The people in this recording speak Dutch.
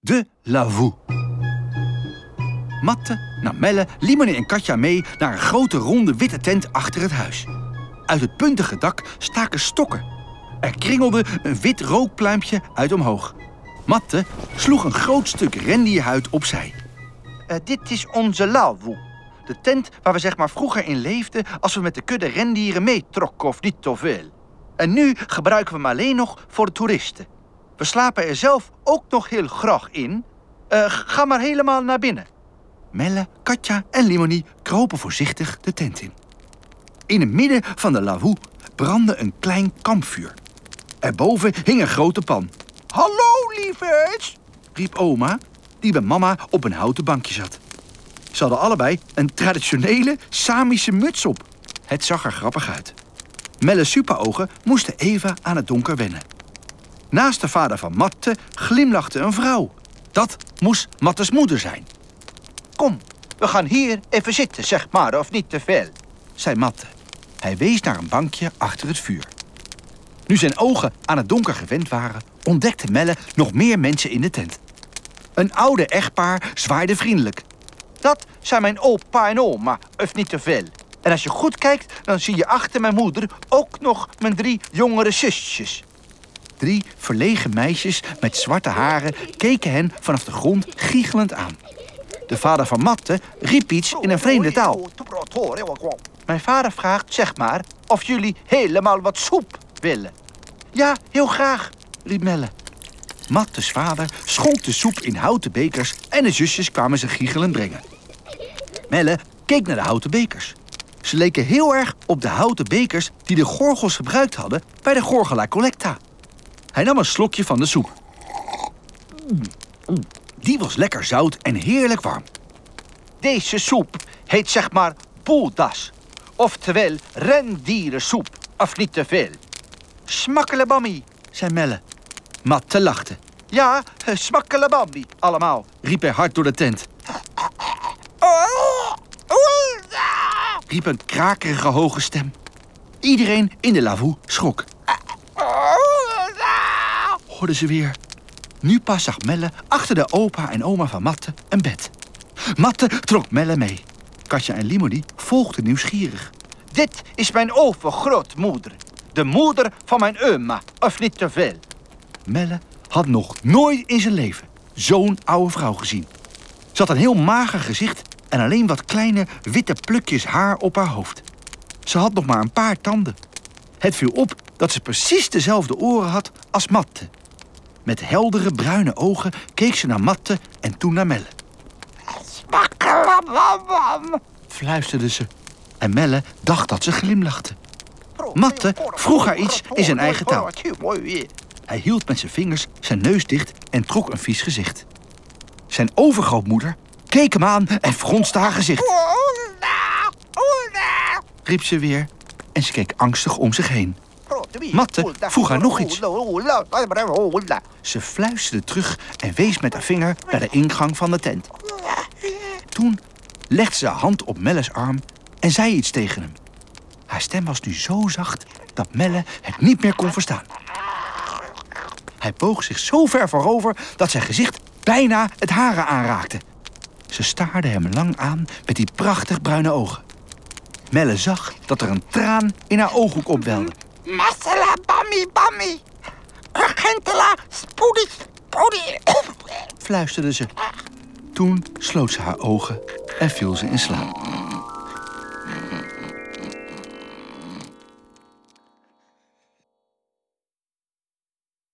De Lavaux. Matte nam Melle, Limonie en Katja mee naar een grote ronde witte tent achter het huis. Uit het puntige dak staken stokken. Er kringelde een wit rookpluimpje uit omhoog. Matte sloeg een groot stuk rendierhuid opzij. Dit is onze Lavaux. De tent waar we zeg maar vroeger in leefden als we met de kudde rendieren meetrokken of niet te veel. En nu gebruiken we hem alleen nog voor de toeristen. We slapen er zelf ook nog heel graag in. Ga maar helemaal naar binnen. Melle, Katja en Limonie kropen voorzichtig de tent in. In het midden van de Lavaux brandde een klein kampvuur. Erboven hing een grote pan. Hallo, lieverds, riep oma, die bij mama op een houten bankje zat. Ze hadden allebei een traditionele Samische muts op. Het zag er grappig uit. Melle's superogen moesten even aan het donker wennen. Naast de vader van Matte glimlachte een vrouw. Dat moest Mattes moeder zijn. Kom, we gaan hier even zitten, zeg maar, of niet te veel, zei Matte. Hij wees naar een bankje achter het vuur. Nu zijn ogen aan het donker gewend waren, ontdekte Melle nog meer mensen in de tent. Een oude echtpaar zwaaide vriendelijk. Dat zijn mijn opa en oma, of niet te veel. En als je goed kijkt, dan zie je achter mijn moeder ook nog mijn 3 jongere zusjes. 3 verlegen meisjes met zwarte haren keken hen vanaf de grond giechelend aan. De vader van Matte riep iets in een vreemde taal. Mijn vader vraagt, zeg maar, of jullie helemaal wat soep willen. Ja, heel graag, riep Melle. Mattes vader schonk de soep in houten bekers en de zusjes kwamen ze giechelend brengen. Melle keek naar de houten bekers. Ze leken heel erg op de houten bekers die de gorgels gebruikt hadden bij de Gorgala Collecta. Hij nam een slokje van de soep. Die was lekker zout en heerlijk warm. Deze soep heet zeg maar boedas, oftewel rendierensoep, of niet te veel. Smakkelebammi, zei Melle. Matte lachte. Ja, smakkelebammi, allemaal, riep hij hard door de tent. Riep een krakerige hoge stem. Iedereen in de Lavaux schrok. Hoorden ze weer. Nu pas zag Melle achter de opa en oma van Matte een bed. Matte trok Melle mee. Katja en Limonie volgden nieuwsgierig. Dit is mijn overgrootmoeder. De moeder van mijn oma, of niet te veel. Melle had nog nooit in zijn leven zo'n oude vrouw gezien. Ze had een heel mager gezicht en alleen wat kleine witte plukjes haar op haar hoofd. Ze had nog maar een paar tanden. Het viel op dat ze precies dezelfde oren had als Matte. Met heldere bruine ogen keek ze naar Matte en toen naar Melle. Smakkelabam, fluisterde ze. En Melle dacht dat ze glimlachte. Matte vroeg haar iets in zijn eigen taal. Hij hield met zijn vingers zijn neus dicht en trok een vies gezicht. Zijn overgrootmoeder keek hem aan en fronste haar gezicht. Riep ze weer en ze keek angstig om zich heen. Matte vroeg haar nog iets. Ze fluisterde terug en wees met haar vinger naar de ingang van de tent. Toen legde ze haar hand op Melle's arm en zei iets tegen hem. Haar stem was nu zo zacht dat Melle het niet meer kon verstaan. Hij boog zich zo ver voorover dat zijn gezicht bijna het hare aanraakte. Ze staarde hem lang aan met die prachtig bruine ogen. Melle zag dat er een traan in haar ooghoek opwelde. Masala bammi bammi. Urgentela spoedi spoedi, fluisterde ze. Toen sloot ze haar ogen en viel ze in slaap.